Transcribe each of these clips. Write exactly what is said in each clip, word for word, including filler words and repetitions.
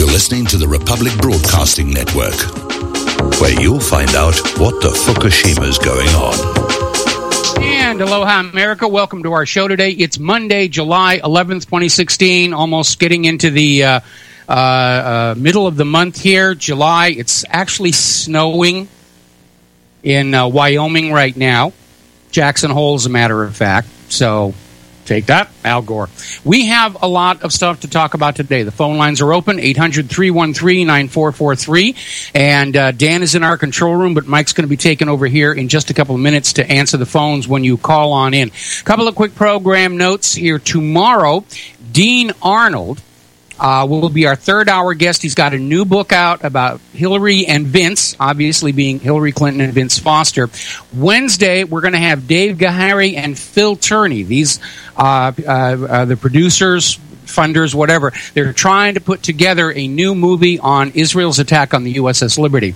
listening to the Republic Broadcasting Network, where you'll find out what the Fukushima's going on. And aloha, America. Welcome to our show today. It's Monday, July eleventh, twenty sixteen, almost getting into the uh, uh, uh, middle of the month here, July. It's actually snowing in uh, Wyoming right now. Jackson Hole, as a matter of fact. So take that, Al Gore. We have a lot of stuff to talk about today. The phone lines are open, eight hundred, three one three, nine four four three. And uh, Dan is in our control room, but Mike's going to be taking over here in just a couple of minutes to answer the phones when you call on in. A couple of quick program notes here. Tomorrow, Dean Arnold Uh, will be our third hour guest. He's got a new book out about Hillary and Vince, obviously being Hillary Clinton and Vince Foster. Wednesday, we're going to have Dave Gahary and Phil Turney. These, uh, uh, uh, the producers, funders, whatever. They're trying to put together a new movie on Israel's attack on the U S S Liberty.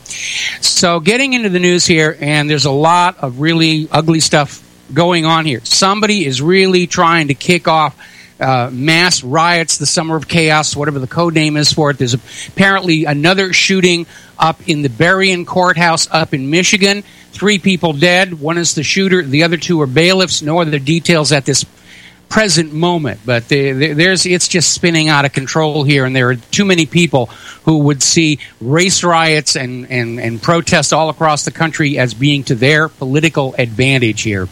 So getting into the news here, and there's a lot of really ugly stuff going on here. Somebody is really trying to kick off Uh, mass riots, the Summer of Chaos, whatever the code name is for it. There's apparently another shooting up in the Berrien Courthouse up in Michigan. Three people dead. One is the shooter. The other two are bailiffs. No other details at this present moment. But the, the, there's it's just spinning out of control here, and there are too many people who would see race riots and, and, and protests all across the country as being to their political advantage here.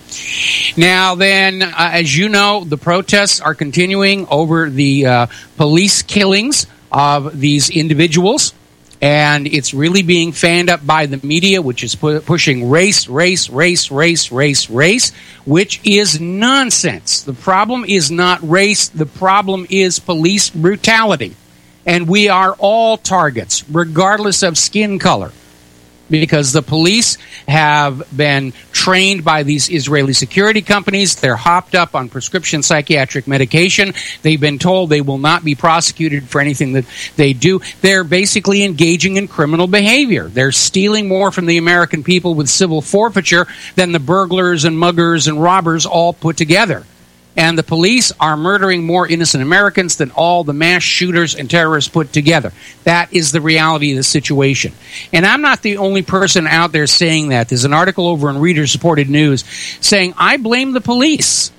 Now then, uh, as you know, the protests are continuing over the uh, police killings of these individuals, and it's really being fanned up by the media, which is pu- pushing race, race, race, race, race, race, which is nonsense. The problem is not race. The problem is police brutality. And we are all targets, regardless of skin color, because the police have been trained by these Israeli security companies. They're hopped up on prescription psychiatric medication. They've been told they will not be prosecuted for anything that they do. They're basically engaging in criminal behavior. They're stealing more from the American people with civil forfeiture than the burglars and muggers and robbers all put together. And the police are murdering more innocent Americans than all the mass shooters and terrorists put together. That is the reality of the situation. And I'm not the only person out there saying that. There's an article over in Reader-Supported News saying, I blame the police.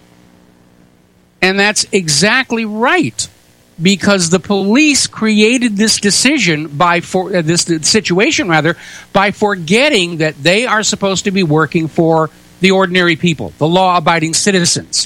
And that's exactly right. Because the police created this decision by, for, uh, this situation rather, by forgetting that they are supposed to be working for the ordinary people, the law-abiding citizens.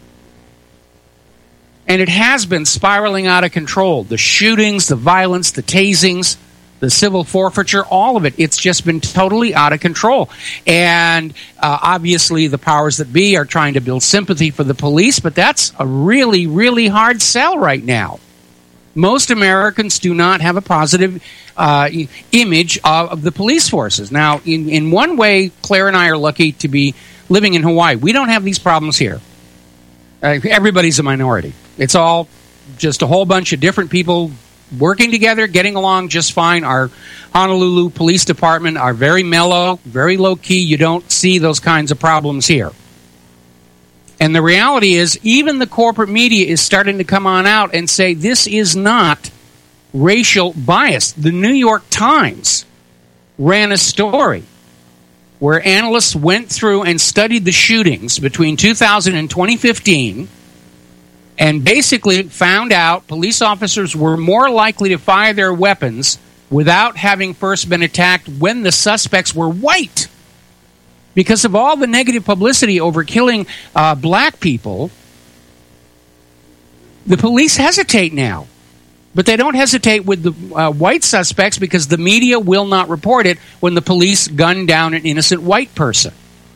And it has been spiraling out of control. The shootings, the violence, the tasings, the civil forfeiture, all of it. It's just been totally out of control. And uh, obviously the powers that be are trying to build sympathy for the police, but that's a really, really hard sell right now. Most Americans do not have a positive uh, image of, of the police forces. Now, in, in one way, Claire and I are lucky to be living in Hawaii. We don't have these problems here. Uh, everybody's a minority. It's all just a whole bunch of different people working together, getting along just fine. Our Honolulu Police Department are very mellow, very low-key. You don't see those kinds of problems here. And the reality is, even the corporate media is starting to come on out and say this is not racial bias. The New York Times ran a story where analysts went through and studied the shootings between two thousand and twenty fifteen and basically found out police officers were more likely to fire their weapons without having first been attacked when the suspects were white. Because of all the negative publicity over killing uh, black people, the police hesitate now. But they don't hesitate with the uh, white suspects because the media will not report it when the police gun down an innocent white person.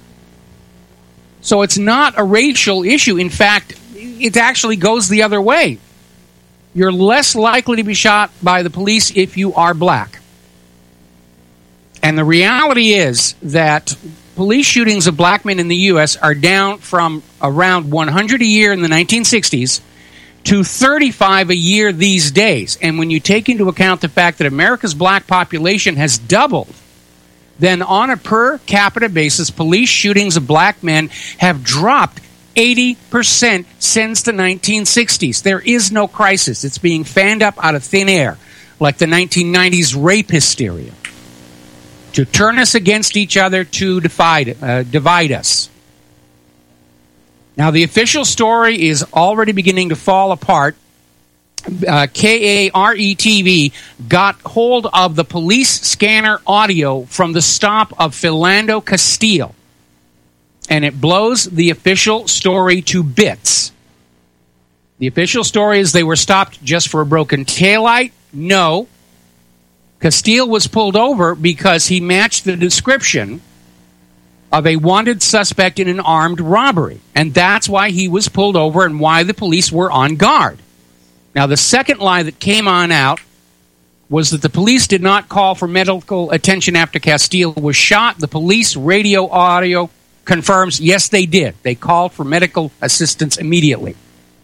So it's not a racial issue. In fact, it actually goes the other way. You're less likely to be shot by the police if you are black. And the reality is that police shootings of black men in the U S are down from around one hundred a year in the nineteen sixties to thirty-five a year these days. And when you take into account the fact that America's black population has doubled, then on a per capita basis, police shootings of black men have dropped eighty percent since the nineteen sixties. There is no crisis. It's being fanned up out of thin air. like the nineteen nineties rape hysteria, to turn us against each other, to divide, uh, divide us. Now, the official story is already beginning to fall apart. Uh, K A R E T V got hold of the police scanner audio from the stop of Philando Castile, and it blows the official story to bits. The official story is they were stopped just for a broken taillight. No. Castile was pulled over because he matched the description of a wanted suspect in an armed robbery. And that's why he was pulled over and why the police were on guard. Now, the second lie that came on out was that the police did not call for medical attention after Castile was shot. The police radio audio confirms, yes, they did. They called for medical assistance immediately.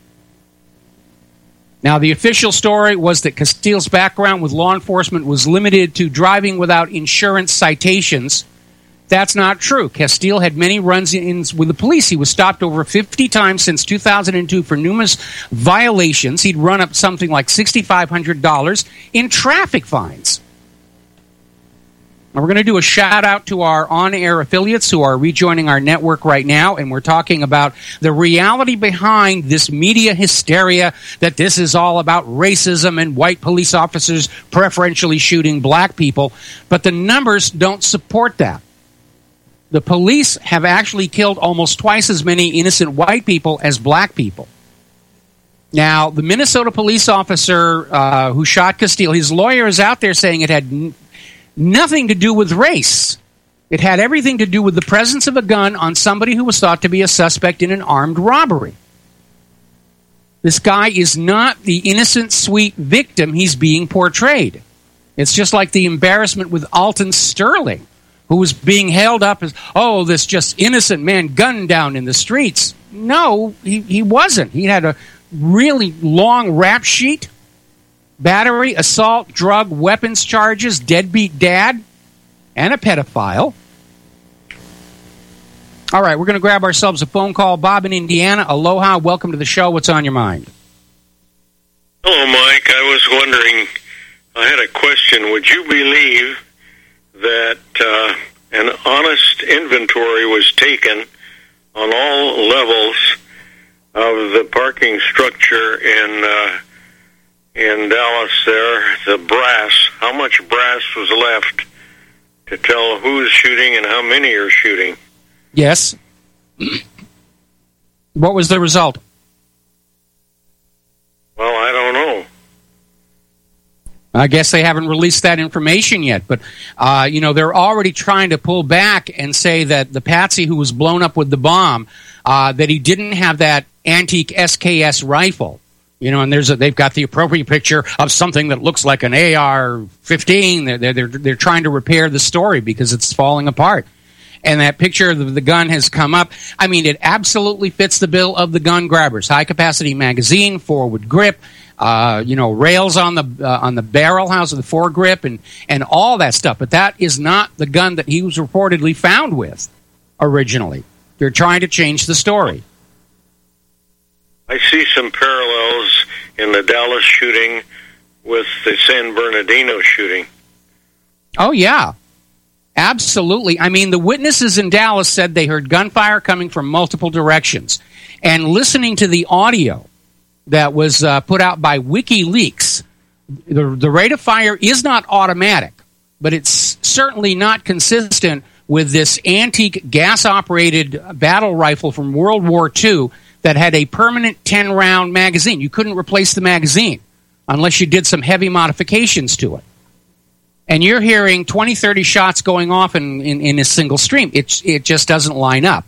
Now, the official story was that Castile's background with law enforcement was limited to driving without insurance citations. That's not true. Castile had many run-ins with the police. He was stopped over fifty times since two thousand two for numerous violations. He'd run up something like six thousand five hundred dollars in traffic fines. Now, we're going to do a shout-out to our on-air affiliates who are rejoining our network right now, and we're talking about the reality behind this media hysteria, that this is all about racism and white police officers preferentially shooting black people. But the numbers don't support that. The police have actually killed almost twice as many innocent white people as black people. Now, the Minnesota police officer uh, who shot Castile, his lawyer is out there saying it had n- nothing to do with race. It had everything to do with the presence of a gun on somebody who was thought to be a suspect in an armed robbery. This guy is not the innocent, sweet victim he's being portrayed. It's just like the embarrassment with Alton Sterling, who was being held up as, oh, this just innocent man gunned down in the streets. No, he, he wasn't. He had a really long rap sheet. Battery, assault, drug, weapons charges, deadbeat dad, and a pedophile. All right, we're going to grab ourselves a phone call. Bob in Indiana, aloha, welcome to the show. What's on your mind? Hello, Mike. I was wondering, I had a question. Would you believe that uh, an honest inventory was taken on all levels of the parking structure in uh, in Dallas there, the brass? How much brass was left to tell who's shooting and how many are shooting? Yes. What was the result? Well, I don't know. I guess they haven't released that information yet, but, uh, you know, they're already trying to pull back and say that the patsy who was blown up with the bomb, uh, that he didn't have that antique S K S rifle. You know, and there's a, they've got the appropriate picture of something that looks like an A R fifteen. They're, they're, they're trying to repair the story because it's falling apart. And that picture of the gun has come up. I mean, it absolutely fits the bill of the gun grabbers. High-capacity magazine, forward grip, uh, you know, rails on the uh, on the barrel house of the foregrip, and, and all that stuff. But that is not the gun that he was reportedly found with originally. They're trying to change the story. I see some parallels in the Dallas shooting with the San Bernardino shooting. Oh, yeah. Absolutely. I mean, the witnesses in Dallas said they heard gunfire coming from multiple directions. And listening to the audio that was uh, put out by WikiLeaks, the, the rate of fire is not automatic, but it's certainly not consistent with this antique gas-operated battle rifle from World War Two that had a permanent ten-round magazine. You couldn't replace the magazine unless you did some heavy modifications to it. And you're hearing twenty, thirty shots going off in, in, in a single stream. It, it just doesn't line up.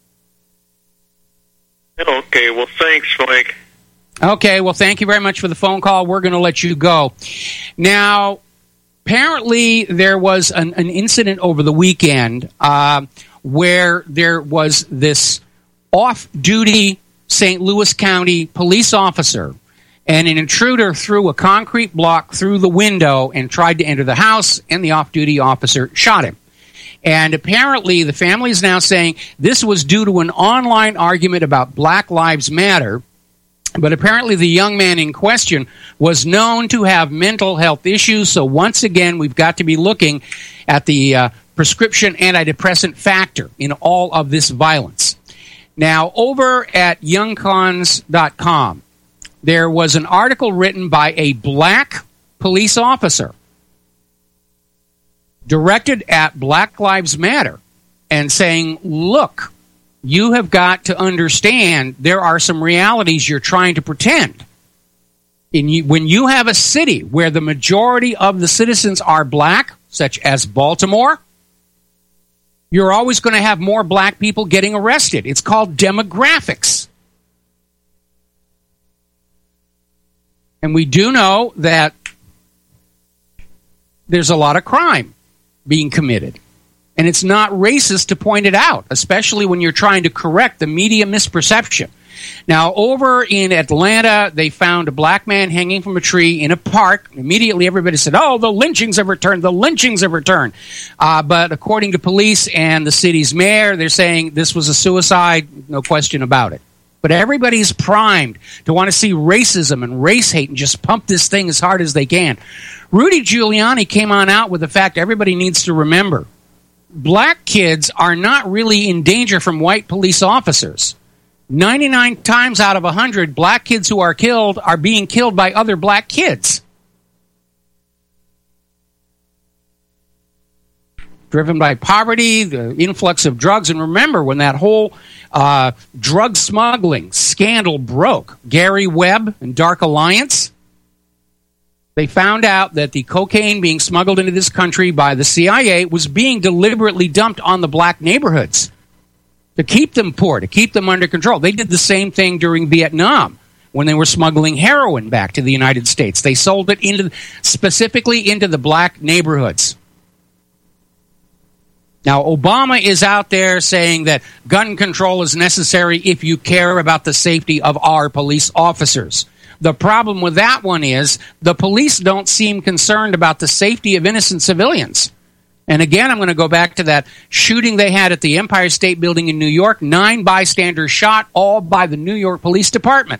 Okay, well, thanks, Mike. Okay, well, thank you very much for the phone call. We're going to let you go. Now, apparently there was an, an incident over the weekend uh, where there was this off-duty Saint Louis County police officer, and an intruder threw a concrete block through the window and tried to enter the house, and the off-duty officer shot him. And apparently the family is now saying this was due to an online argument about Black Lives Matter. But apparently the young man in question was known to have mental health issues. So once again, we've got to be looking at the uh, prescription antidepressant factor in all of this violence. Now, over at young cons dot com, there was an article written by a black police officer directed at Black Lives Matter and saying, look, you have got to understand there are some realities you're trying to pretend. In you, when you have a city where the majority of the citizens are black, such as Baltimore, you're always going to have more black people getting arrested. It's called demographics. And we do know that there's a lot of crime being committed. And it's not racist to point it out, especially when you're trying to correct the media misperception. Now, over in Atlanta, they found a black man hanging from a tree in a park. Immediately, everybody said, oh, the lynchings have returned, the lynchings have returned. Uh, but according to police and the city's mayor, they're saying this was a suicide, no question about it. But everybody's primed to want to see racism and race hate and just pump this thing as hard as they can. Rudy Giuliani came on out with the fact everybody needs to remember. Black kids are not really in danger from white police officers. ninety-nine times out of one hundred, black kids who are killed are being killed by other black kids. Driven by poverty, the influx of drugs. And remember, when that whole uh, drug smuggling scandal broke, Gary Webb and Dark Alliance, they found out that the cocaine being smuggled into this country by the C I A was being deliberately dumped on the black neighborhoods to keep them poor, to keep them under control. They did the same thing during Vietnam when they were smuggling heroin back to the United States. They sold it into specifically into the black neighborhoods. Now, Obama is out there saying that gun control is necessary if you care about the safety of our police officers. The problem with that one is the police don't seem concerned about the safety of innocent civilians. And again, I'm going to go back to that shooting they had at the Empire State Building in New York. Nine bystanders shot, all by the New York Police Department.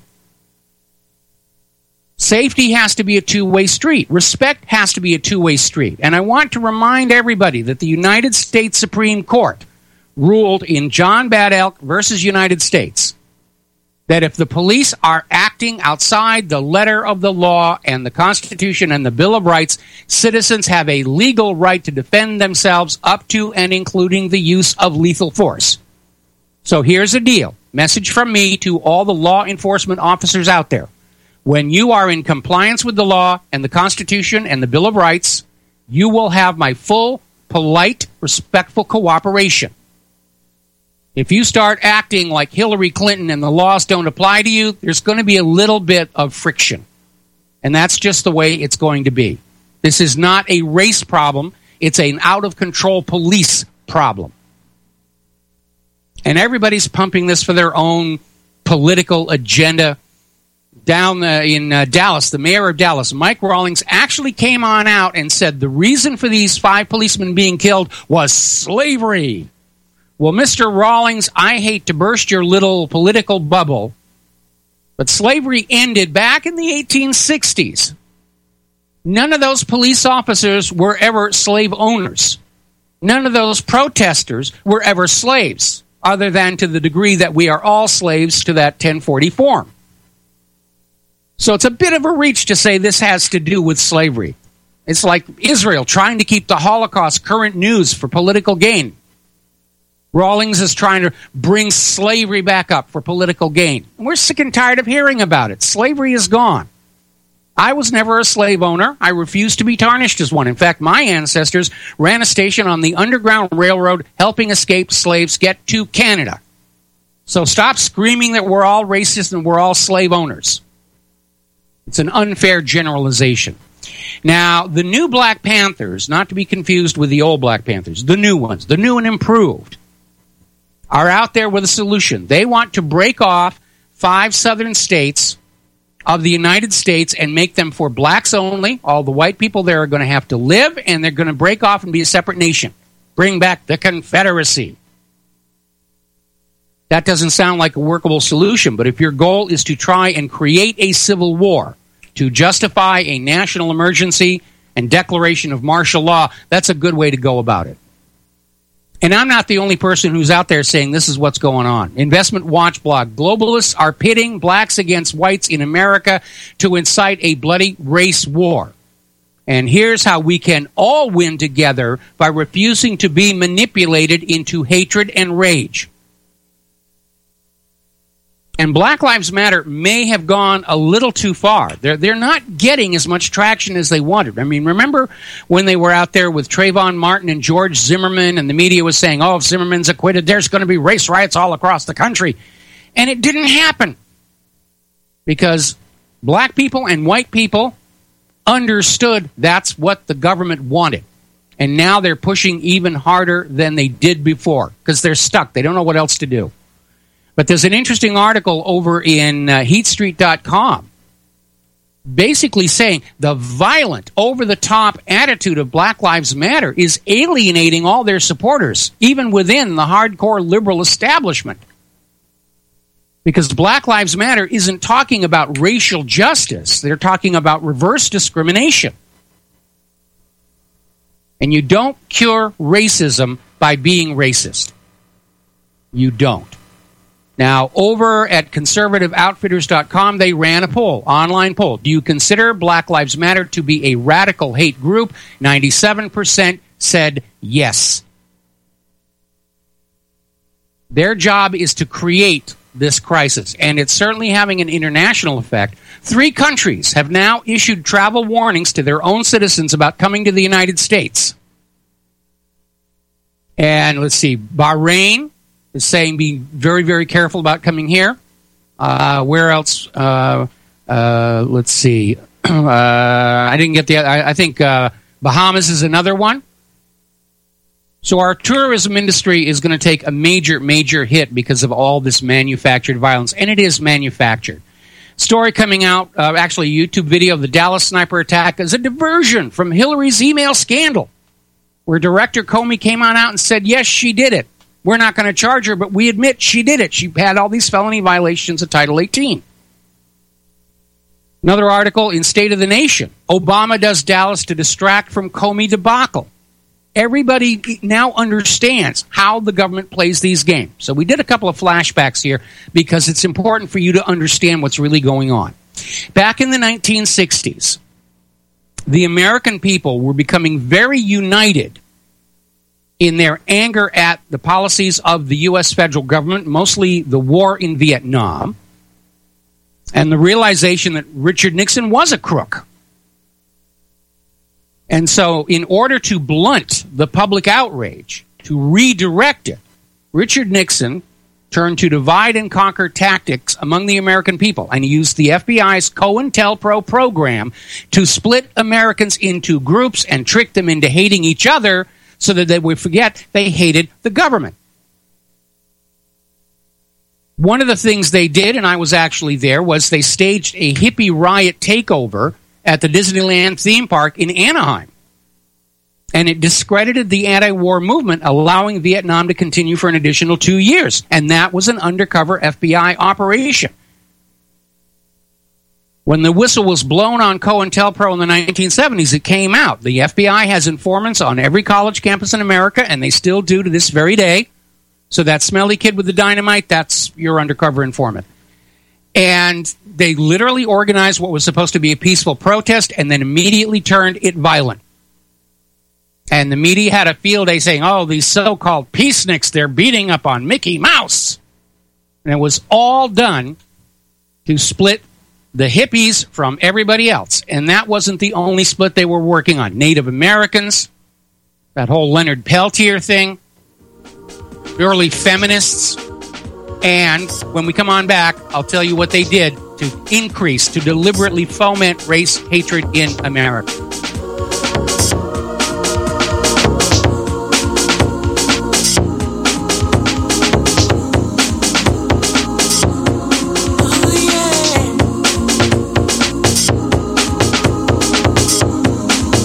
Safety has to be a two-way street. Respect has to be a two-way street. And I want to remind everybody that the United States Supreme Court ruled in John Bad Elk versus United States that if the police are acting outside the letter of the law and the Constitution and the Bill of Rights, citizens have a legal right to defend themselves up to and including the use of lethal force. So here's the deal. Message from me to all the law enforcement officers out there. When you are in compliance with the law and the Constitution and the Bill of Rights, you will have my full, polite, respectful cooperation. If you start acting like Hillary Clinton and the laws don't apply to you, there's going to be a little bit of friction. And that's just the way it's going to be. This is not a race problem. It's an out-of-control police problem. And everybody's pumping this for their own political agenda. Down uh, in uh, Dallas, the mayor of Dallas, Mike Rawlings, actually came on out and said the reason for these five policemen being killed was slavery. Well, Mister Rawlings, I hate to burst your little political bubble, but slavery ended back in the eighteen sixties. None of those police officers were ever slave owners. None of those protesters were ever slaves, other than to the degree that we are all slaves to that ten forty form. So it's a bit of a reach to say this has to do with slavery. It's like Israel trying to keep the Holocaust current news for political gain. Rawlings is trying to bring slavery back up for political gain. We're sick and tired of hearing about it. Slavery is gone. I was never a slave owner. I refuse to be tarnished as one. In fact, my ancestors ran a station on the Underground Railroad helping escaped slaves get to Canada. So stop screaming that we're all racist and we're all slave owners. It's an unfair generalization. Now, the new Black Panthers, not to be confused with the old Black Panthers, the new ones, the new and improved, are out there with a solution. They want to break off five southern states of the United States and make them for blacks only. All the white people there are going to have to live, and they're going to break off and be a separate nation. Bring back the Confederacy. That doesn't sound like a workable solution, but if your goal is to try and create a civil war to justify a national emergency and declaration of martial law, that's a good way to go about it. And I'm not the only person who's out there saying this is what's going on. Investment Watch blog, globalists are pitting blacks against whites in America to incite a bloody race war. And here's how we can all win together by refusing to be manipulated into hatred and rage. And Black Lives Matter may have gone a little too far. They're, they're not getting as much traction as they wanted. I mean, remember when they were out there with Trayvon Martin and George Zimmerman, and the media was saying, oh, if Zimmerman's acquitted, there's going to be race riots all across the country. And it didn't happen. Because black people and white people understood that's what the government wanted. And now they're pushing even harder than they did before, because they're stuck. They don't know what else to do. But there's an interesting article over in uh, heat street dot com basically saying the violent, over-the-top attitude of Black Lives Matter is alienating all their supporters, even within the hardcore liberal establishment. Because Black Lives Matter isn't talking about racial justice. They're talking about reverse discrimination. And you don't cure racism by being racist. You don't. Now, over at conservative outfitters dot com, they ran a poll, online poll. Do you consider Black Lives Matter to be a radical hate group? ninety-seven percent said yes. Their job is to create this crisis, and it's certainly having an international effect. Three countries have now issued travel warnings to their own citizens about coming to the United States. And let's see, Bahrain is saying be very, very careful about coming here. Uh, where else? Uh, uh, let's see. uh, I didn't get the. I, I think uh, Bahamas is another one. So our tourism industry is going to take a major, major hit because of all this manufactured violence, and it is manufactured. Story coming out, uh, actually a YouTube video of the Dallas sniper attack is a diversion from Hillary's email scandal, where Director Comey came on out and said, yes, she did it. We're not going to charge her, but we admit she did it. She had all these felony violations of Title eighteen. Another article in State of the Nation. Obama does Dallas to distract from Comey debacle. Everybody now understands how the government plays these games. So we did a couple of flashbacks here because it's important for you to understand what's really going on. Back in the nineteen sixties, the American people were becoming very united in their anger at the policies of the U S federal government, mostly the war in Vietnam, and the realization that Richard Nixon was a crook. And so in order to blunt the public outrage, to redirect it, Richard Nixon turned to divide and conquer tactics among the American people, and he used the F B I's COINTELPRO program to split Americans into groups and trick them into hating each other so that they would forget they hated the government. One of the things they did, and I was actually there, was they staged a hippie riot takeover at the Disneyland theme park in Anaheim. And it discredited the anti-war movement, allowing Vietnam to continue for an additional two years. And that was an undercover F B I operation. When the whistle was blown on COINTELPRO in the nineteen seventies, it came out. The F B I has informants on every college campus in America, and they still do to this very day. So that smelly kid with the dynamite, that's your undercover informant. And they literally organized what was supposed to be a peaceful protest and then immediately turned it violent. And the media had a field day saying, oh, these so-called peaceniks, they're beating up on Mickey Mouse. And it was all done to split the hippies from everybody else. And that wasn't the only split they were working on. Native Americans, that whole Leonard Peltier thing, early feminists. And when we come on back, I'll tell you what they did to increase, to deliberately foment race hatred in America.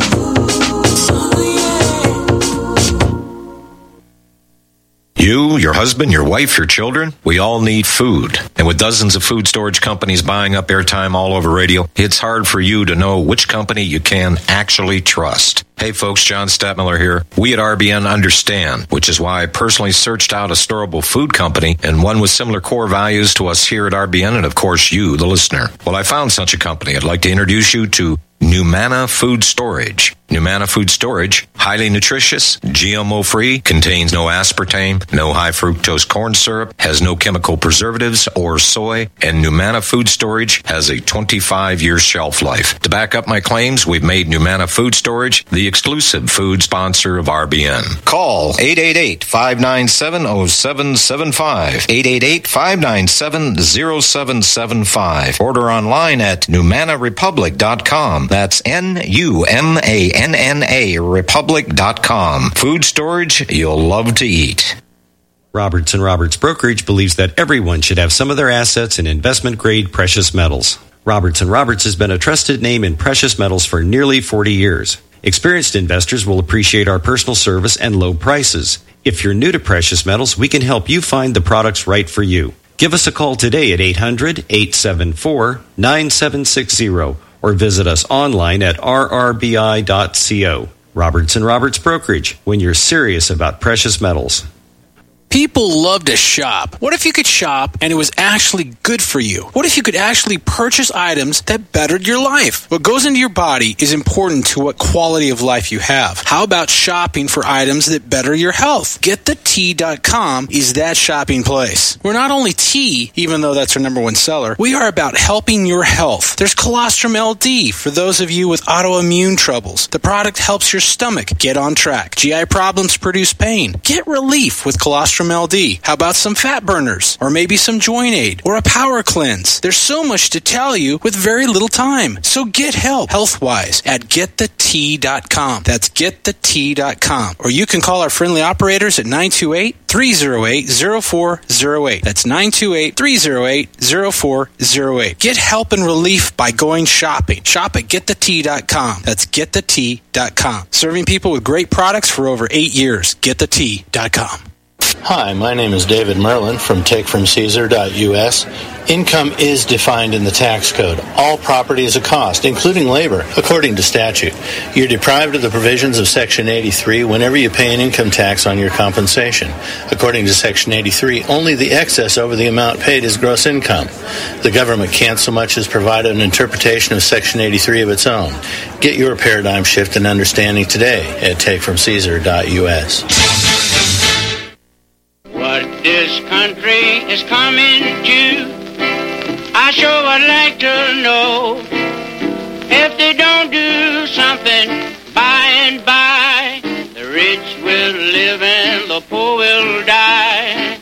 You, your your husband, your wife, your children? We all need food. And with dozens of food storage companies buying up airtime all over radio, it's hard for you to know which company you can actually trust. Hey folks, John Stadtmiller here. We at R B N understand, which is why I personally searched out a storable food company and one with similar core values to us here at R B N and of course you, the listener. Well, I found such a company. I'd like to introduce you to Numana Food Storage. Numana Food Storage, highly nutritious, G M O-free, contains no aspartame, no high-fructose corn syrup, has no chemical preservatives or soy, and Numana Food Storage has a twenty-five year shelf life. To back up my claims, we've made Numana Food Storage the exclusive food sponsor of R B N. Call eight eight eight, five nine seven, zero seven seven five, eight eight eight, five nine seven, zero seven seven five. Order online at numana republic dot com. That's N U M A N N A republic dot com. Food storage you'll love to eat. Roberts and Roberts Brokerage believes that everyone should have some of their assets in investment-grade precious metals. Roberts and Roberts has been a trusted name in precious metals for nearly forty years. Experienced investors will appreciate our personal service and low prices. If you're new to precious metals, we can help you find the products right for you. Give us a call today at eight hundred, eight seven four, nine seven six zero or visit us online at r r b i dot co. Roberts and Roberts Brokerage, when you're serious about precious metals. People love to shop. What if you could shop and it was actually good for you? What if you could actually purchase items that bettered your life? What goes into your body is important to what quality of life you have. How about shopping for items that better your health? get the tea dot com is that shopping place. We're not only tea, even though that's our number one seller, we are about helping your health. There's Colostrum L D for those of you with autoimmune troubles. The product helps your stomach get on track. G I problems produce pain. Get relief with Colostrum L D. How about some fat burners? Or maybe some joint aid? Or a power cleanse? There's so much to tell you with very little time. So get help health-wise at get the tea dot com. That's get the tea dot com. Or you can call our friendly operators at nine two eight, three oh eight, oh four oh eight. That's nine two eight, three oh eight, oh four oh eight. Get help and relief by going shopping. Shop at get the tea dot com. That's get the tea dot com. Serving people with great products for over eight years. get the tea dot com. Hi, my name is David Merlin from take from caesar dot u s. Income is defined in the tax code. All property is a cost, including labor, according to statute. You're deprived of the provisions of Section eighty-three whenever you pay an income tax on your compensation. According to Section eighty-three, only the excess over the amount paid is gross income. The government can't so much as provide an interpretation of Section eighty-three of its own. Get your paradigm shift and understanding today at take from caesar dot u s. What this country is coming to, I sure would like to know. If they don't do something by and by, the rich will live and the poor will die.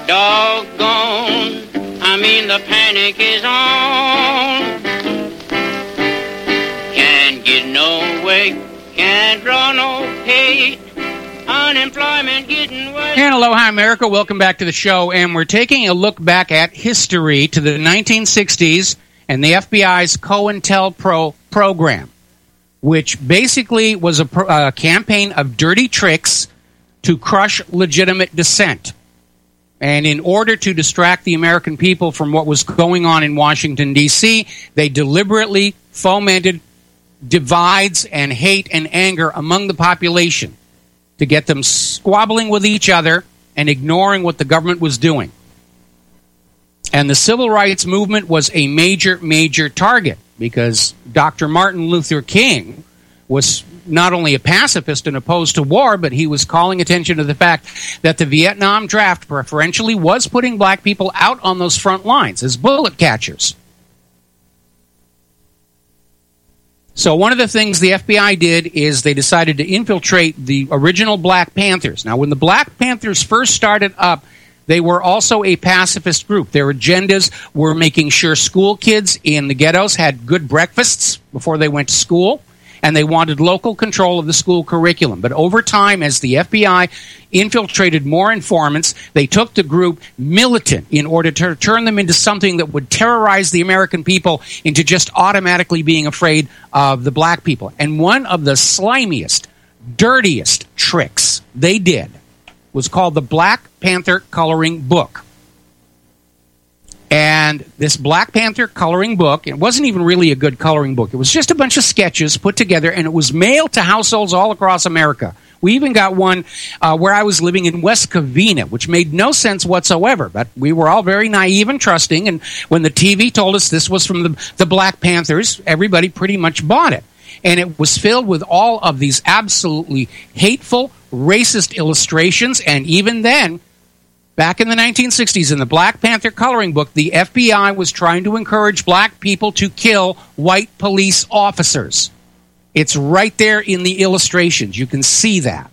Doggone, I mean the panic is on. Can't get no way, can't draw no pay. Unemployment getting worse. And aloha, America. Welcome back to the show. And we're taking a look back at history to the nineteen sixties and the F B I's COINTELPRO program, which basically was a pro- uh, campaign of dirty tricks to crush legitimate dissent. And in order to distract the American people from what was going on in Washington, D C, they deliberately fomented divides and hate and anger among the population to get them squabbling with each other and ignoring what the government was doing. And the civil rights movement was a major, major target because Doctor Martin Luther King was not only a pacifist and opposed to war, but he was calling attention to the fact that the Vietnam draft preferentially was putting black people out on those front lines as bullet catchers. So one of the things the F B I did is they decided to infiltrate the original Black Panthers. Now, when the Black Panthers first started up, they were also a pacifist group. Their agendas were making sure school kids in the ghettos had good breakfasts before they went to school, and they wanted local control of the school curriculum. But over time, as the F B I infiltrated more informants, they took the group militant in order to turn them into something that would terrorize the American people into just automatically being afraid of the black people. And one of the slimiest, dirtiest tricks they did was called the Black Panther Coloring Book. And this Black Panther coloring book, it wasn't even really a good coloring book. It was just a bunch of sketches put together, and it was mailed to households all across America. We even got one uh, where I was living in West Covina, which made no sense whatsoever. But we were all very naive and trusting, and when the T V told us this was from the, the Black Panthers, everybody pretty much bought it. And it was filled with all of these absolutely hateful, racist illustrations, and even then, back in the nineteen sixties, in the Black Panther coloring book, the F B I was trying to encourage black people to kill white police officers. It's right there in the illustrations. You can see that.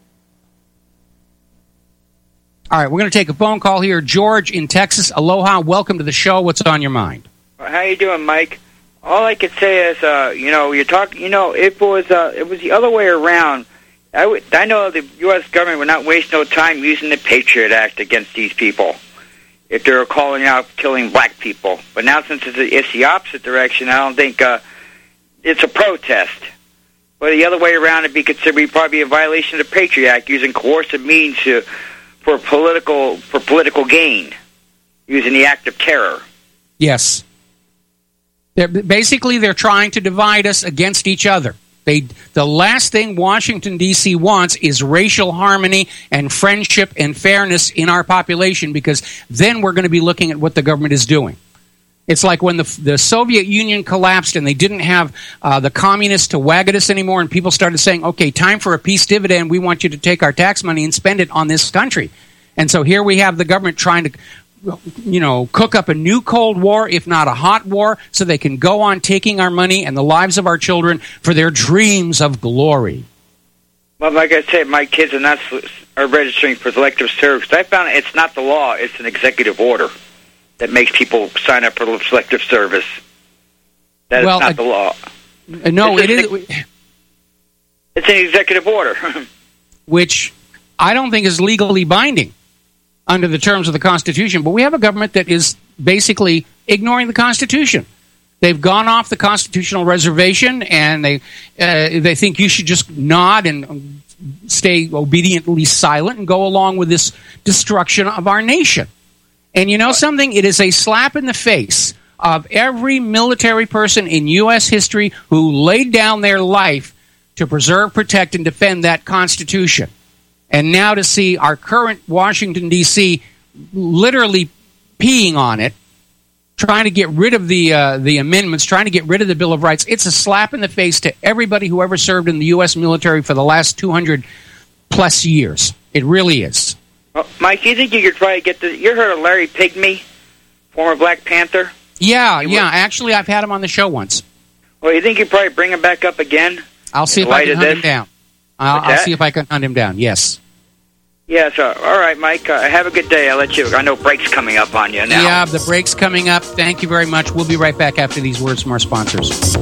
All right, we're going to take a phone call here. George in Texas. Aloha. Welcome to the show. What's on your mind? How you doing, Mike? All I could say is, uh, you know, you're talking. You know, if it was, uh, it was the other way around. I, would, I know the U S government would not waste no time using the Patriot Act against these people if they were calling out killing black people. But now, since it's, it's the opposite direction, I don't think uh, it's a protest. But the other way around, it'd be considered be probably a violation of the Patriot Act, using coercive means to, for political for political gain, using the act of terror. Yes. They're, basically, they're trying to divide us against each other. They, the last thing Washington, D C wants is racial harmony and friendship and fairness in our population, because then we're going to be looking at what the government is doing. It's like when the, the Soviet Union collapsed and they didn't have uh, the communists to wag at us anymore, and people started saying, okay, time for a peace dividend. We want you to take our tax money and spend it on this country. And so here we have the government trying to, you know, cook up a new Cold War, if not a hot war, so they can go on taking our money and the lives of our children for their dreams of glory. Well, like I said, my kids are not are registering for selective service. I found it's not the law; it's an executive order that makes people sign up for selective service. That well, is not uh, the law. Uh, no, it's it is. is. It's an executive order, which I don't think is legally binding under the terms of the Constitution. But we have a government that is basically ignoring the Constitution. They've gone off the constitutional reservation, and they uh, they think you should just nod and stay obediently silent and go along with this destruction of our nation. And you know something? It is a slap in the face of every military person in U S history who laid down their life to preserve, protect, and defend that Constitution. And now to see our current Washington, D C literally peeing on it, trying to get rid of the uh, the amendments, trying to get rid of the Bill of Rights, it's a slap in the face to everybody who ever served in the U S military for the last two hundred plus years. It really is. Well, Mike, do you think you could try to get the... You heard of Larry Pygmy, former Black Panther? Yeah, he yeah. Was, actually, I've had him on the show once. Well, you think you'd probably bring him back up again? I'll see if I can hunt him down. I'll, I'll see if I can hunt him down, yes. Yes, uh, all right, Mike. Uh, have a good day. I'll let you... I know break's coming up on you now. Yeah, the break's coming up. Thank you very much. We'll be right back after these words from our sponsors.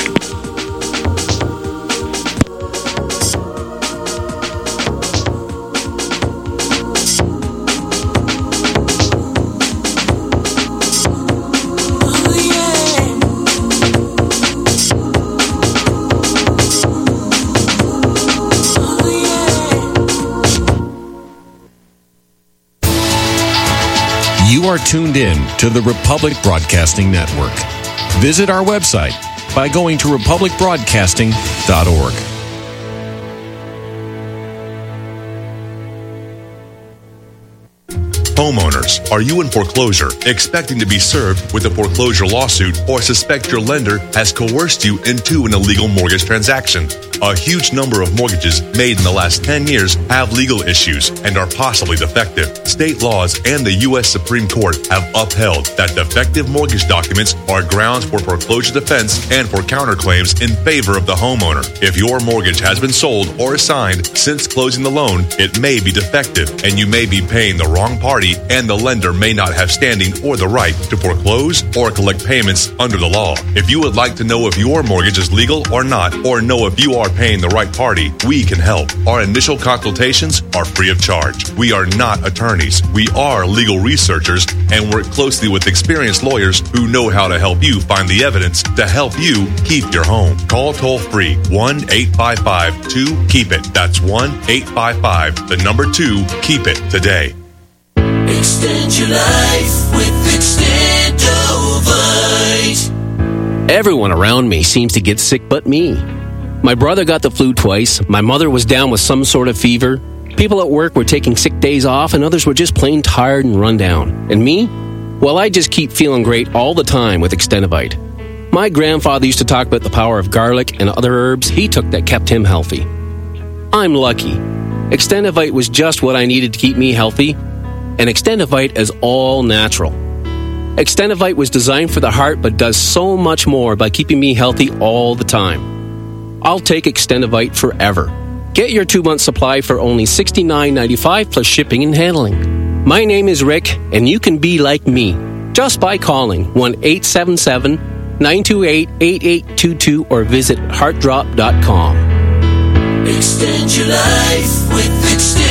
You are tuned in to the Republic Broadcasting Network. Visit our website by going to republic broadcasting dot org. Homeowners, are you in foreclosure, expecting to be served with a foreclosure lawsuit, or suspect your lender has coerced you into an illegal mortgage transaction? A huge number of mortgages made in the last ten years have legal issues and are possibly defective. State laws and the U S Supreme Court have upheld that defective mortgage documents are grounds for foreclosure defense and for counterclaims in favor of the homeowner. If your mortgage has been sold or assigned since closing the loan, it may be defective, and you may be paying the wrong party, and the lender may not have standing or the right to foreclose or collect payments under the law. If you would like to know if your mortgage is legal or not, or know if you are are paying the right party, we can help. Our initial consultations are free of charge. We are not attorneys. We are legal researchers and work closely with experienced lawyers who know how to help you find the evidence to help you keep your home. Call toll free one eight five five two keep it. That's one eight five five, the number two, keep it today. Extend your life with Extendovite. Everyone around me seems to get sick but me. My brother got the flu twice. My mother was down with some sort of fever. People at work were taking sick days off, and others were just plain tired and run down. And me? Well, I just keep feeling great all the time with Extendovite. My grandfather used to talk about the power of garlic and other herbs he took that kept him healthy. I'm lucky. Extendovite was just what I needed to keep me healthy, and Extendovite is all natural. Extendovite was designed for the heart but does so much more by keeping me healthy all the time. I'll take Extendovite forever. Get your two-month supply for only sixty-nine ninety-five plus shipping and handling. My name is Rick, and you can be like me just by calling one eight seven seven nine two eight eight eight two two or visit heart drop dot com. Extend your life with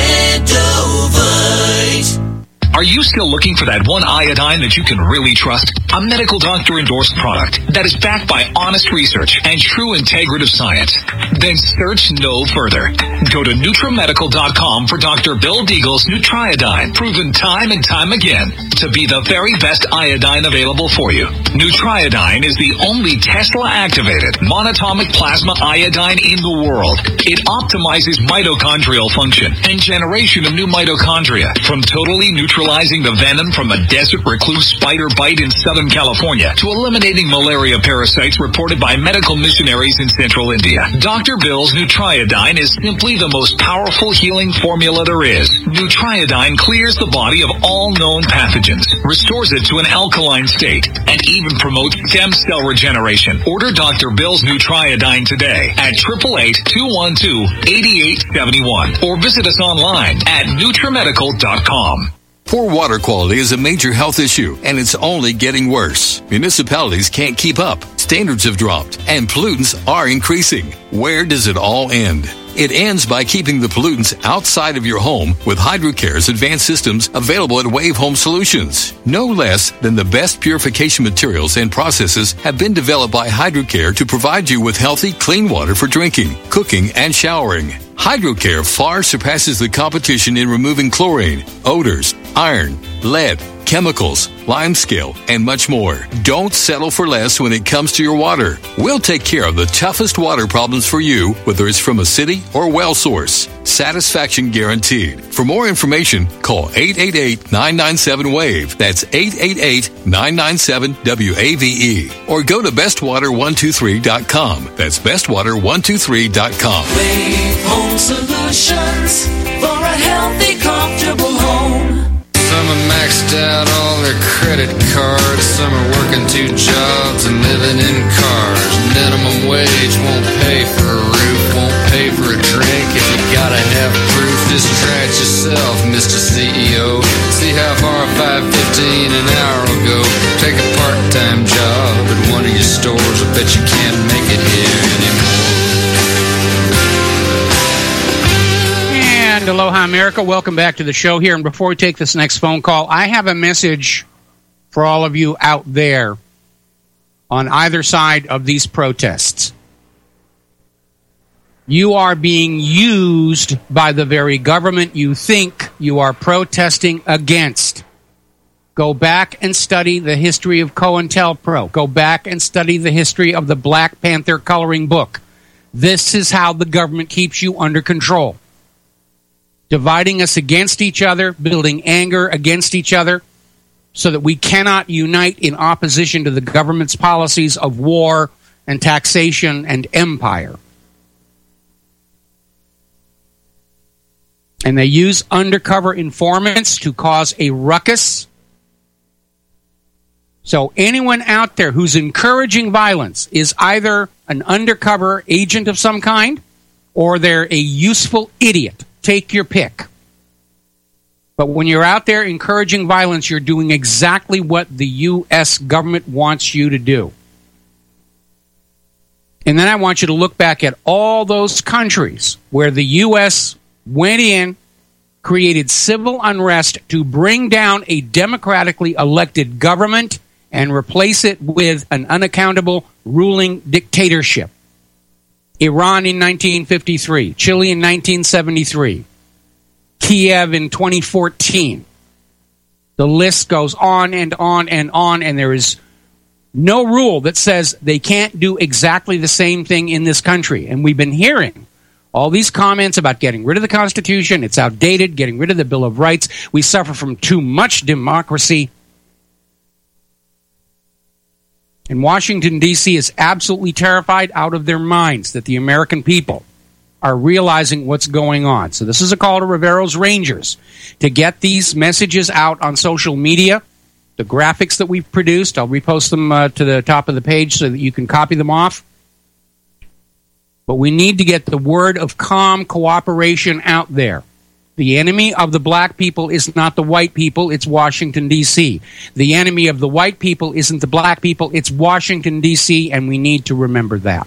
Extendovite. Are you still looking for that one iodine that you can really trust? A medical doctor-endorsed product that is backed by honest research and true integrative science? Then search no further. Go to NutriMedical dot com for Doctor Bill Deagle's Nutriodine, proven time and time again to be the very best iodine available for you. Nutriodine is the only Tesla-activated monatomic plasma iodine in the world. It optimizes mitochondrial function and generation of new mitochondria from totally neutralizing the venom from a desert recluse spider bite in Southern California to eliminating malaria parasites reported by medical missionaries in central India. Doctor Bill's Nutriodine is simply the most powerful healing formula there is. Nutriodine clears the body of all known pathogens, restores it to an alkaline state, and even promotes stem cell regeneration. Order Doctor Bill's Nutriodine today at eight eight eight, two one two, eight eight seven one or visit us online at NutriMedical dot com. Poor water quality is a major health issue, and it's only getting worse. Municipalities can't keep up. Standards have dropped, and pollutants are increasing. Where does it all end? It ends by keeping the pollutants outside of your home with HydroCare's advanced systems available at Wave Home Solutions. No less than the best purification materials and processes have been developed by HydroCare to provide you with healthy, clean water for drinking, cooking, and showering. HydroCare far surpasses the competition in removing chlorine, odors, iron, lead, chemicals, limescale, and much more. Don't settle for less when it comes to your water. We'll take care of the toughest water problems for you, whether it's from a city or well source. Satisfaction guaranteed. For more information, call eight eight eight, nine nine seven, WAVE. That's eight eight eight, nine nine seven, W A V E. Or go to best water one two three dot com. That's best water one two three dot com. Wave Home Solutions for a healthy, comfortable home. Some are maxed out all their credit cards. Some are working two jobs and living in cars. Minimum wage won't pay for a roof, won't pay for a drink. If you gotta have proof, just try it yourself, Mister C E O. See how far five fifteen an hour will go. Take a part-time job at one of your stores. I bet you can't make it here anymore. And aloha, America. Welcome back to the show here. And before we take this next phone call, I have a message for all of you out there on either side of these protests. You are being used by the very government you think you are protesting against. Go back and study the history of COINTELPRO. Go back and study the history of the Black Panther coloring book. This is how the government keeps you under control. Dividing us against each other, building anger against each other, so that we cannot unite in opposition to the government's policies of war and taxation and empire. And they use undercover informants to cause a ruckus. So anyone out there who's encouraging violence is either an undercover agent of some kind, or they're a useful idiot. Take your pick. But when you're out there encouraging violence, you're doing exactly what the U S government wants you to do. And then I want you to look back at all those countries where the U S went in, created civil unrest to bring down a democratically elected government and replace it with an unaccountable ruling dictatorship. Iran in nineteen fifty-three, Chile in nineteen seventy-three, Kiev in twenty fourteen. The list goes on and on and on, and there is no rule that says they can't do exactly the same thing in this country. And we've been hearing all these comments about getting rid of the Constitution. It's outdated, getting rid of the Bill of Rights. We suffer from too much democracy. And Washington, D C is absolutely terrified out of their minds that the American people are realizing what's going on. So this is a call to Rivero's Rangers to get these messages out on social media. The graphics that we've produced, I'll repost them uh, to the top of the page so that you can copy them off. But we need to get the word of calm cooperation out there. The enemy of the black people is not the white people, it's Washington, D C. The enemy of the white people isn't the black people, it's Washington, D C, and we need to remember that.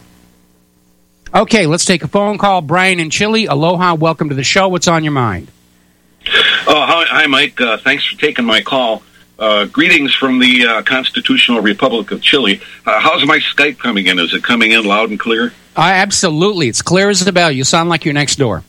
Okay, let's take a phone call. Brian in Chile, aloha, welcome to the show. What's on your mind? Oh, hi, hi Mike. Uh, thanks for taking my call. Uh, greetings from the uh, Constitutional Republic of Chile. Uh, how's my Skype coming in? Is it coming in loud and clear? Uh, absolutely. It's clear as a bell. You sound like you're next door.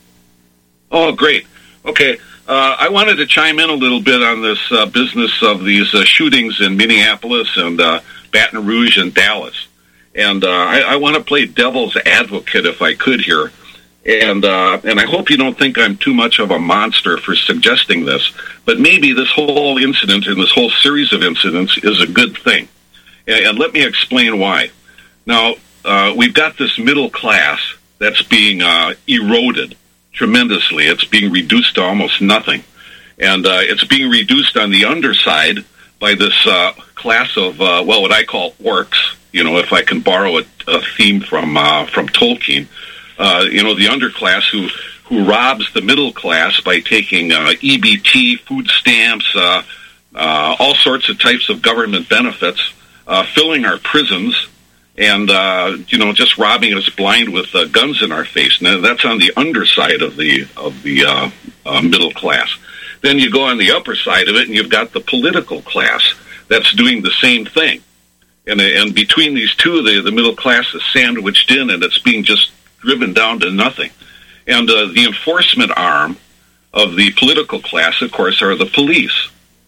Oh, great. Okay. Uh, I wanted to chime in a little bit on this uh, business of these uh, shootings in Minneapolis and uh, Baton Rouge and Dallas. And uh, I, I want to play devil's advocate if I could here. And uh, and I hope you don't think I'm too much of a monster for suggesting this, but maybe this whole incident and this whole series of incidents is a good thing. And, and let me explain why. Now, uh, we've got this middle class that's being uh, eroded tremendously. It's being reduced to almost nothing. And uh, it's being reduced on the underside by this uh, class of, uh, well, what I call orcs, you know, if I can borrow a, a theme from uh, from Tolkien. Uh, you know, the underclass who, who robs the middle class by taking uh, E B T, food stamps, uh, uh, all sorts of types of government benefits, uh, filling our prisons, and, uh, you know, just robbing us blind with uh, guns in our face. Now, that's on the underside of the, of the uh, uh, middle class. Then you go on the upper side of it, and you've got the political class that's doing the same thing. And, and between these two, the, the middle class is sandwiched in, and it's being just driven down to nothing. And uh, the enforcement arm of the political class, of course, are the police.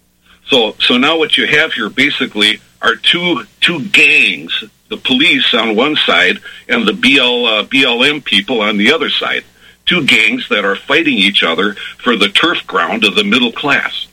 So so now what you have here basically are two two gangs, the police on one side and the B L, uh, B L M people on the other side. Two gangs that are fighting each other for the turf ground of the middle class.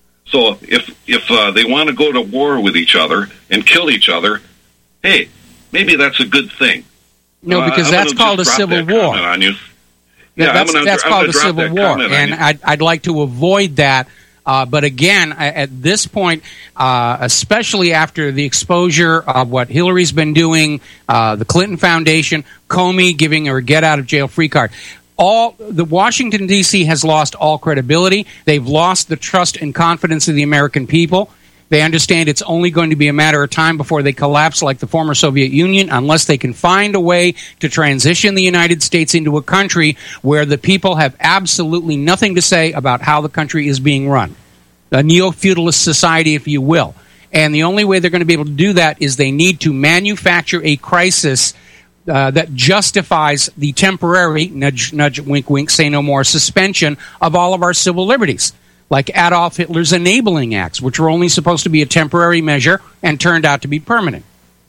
So if, if uh, they want to go to war with each other and kill each other, hey, maybe that's a good thing. No, because uh, that's called a civil war. On you. Yeah, yeah, that's gonna, that's called a civil war, and I'd, I'd like to avoid that. Uh, but again, at this point, uh, especially after the exposure of what Hillary's been doing, uh, the Clinton Foundation, Comey giving her a get-out-of-jail-free card, all the Washington, D C has lost all credibility. They've lost the trust and confidence of the American people. They understand it's only going to be a matter of time before they collapse like the former Soviet Union unless they can find a way to transition the United States into a country where the people have absolutely nothing to say about how the country is being run. A neo-feudalist society, if you will. And the only way they're going to be able to do that is they need to manufacture a crisis uh, that justifies the temporary, nudge, nudge, wink, wink, say no more, suspension of all of our civil liberties, like Adolf Hitler's enabling acts, which were only supposed to be a temporary measure and turned out to be permanent.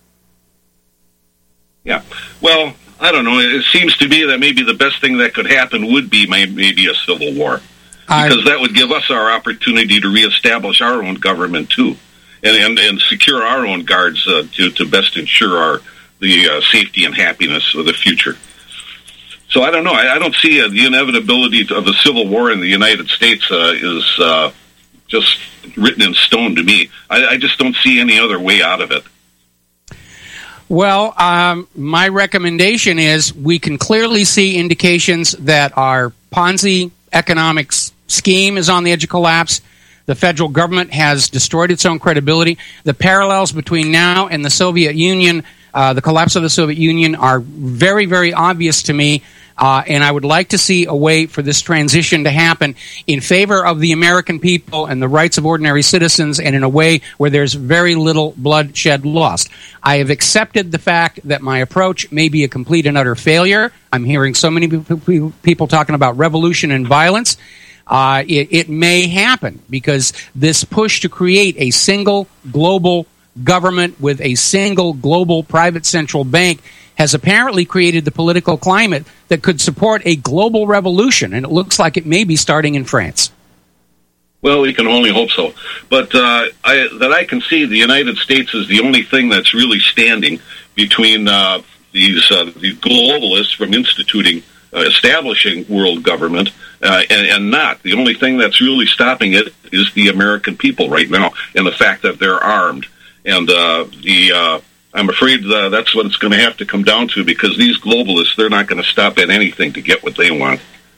Yeah. Well, I don't know. It seems to me that maybe the best thing that could happen would be maybe a civil war, because that would give us our opportunity to reestablish our own government, too, and and, and secure our own guards uh, to, to best ensure our the uh, safety and happiness of the future. So I don't know. I, I don't see uh, the inevitability of a civil war in the United States uh, is uh, just written in stone to me. I, I just don't see any other way out of it. Well, um, my recommendation is we can clearly see indications that our Ponzi economics scheme is on the edge of collapse. The federal government has destroyed its own credibility. The parallels between now and the Soviet Union uh, the collapse of the Soviet Union are very, very obvious to me. Uh, and I would like to see a way for this transition to happen in favor of the American people and the rights of ordinary citizens, and in a way where there's very little bloodshed lost. I have accepted the fact that my approach may be a complete and utter failure. I'm hearing so many people talking about revolution and violence. Uh, it, it may happen because this push to create a single global government with a single global private central bank has apparently created the political climate that could support a global revolution, and it looks like it may be starting in France. Well, we can only hope so. But uh, I, that I can see, the United States is the only thing that's really standing between uh, these uh, these globalists from instituting, uh, establishing world government, uh, and, and not. The only thing that's really stopping it is the American people right now, and the fact that they're armed. And uh, the uh, I'm afraid uh, that's what it's going to have to come down to, because these globalists, they're not going to stop at anything to get what they want.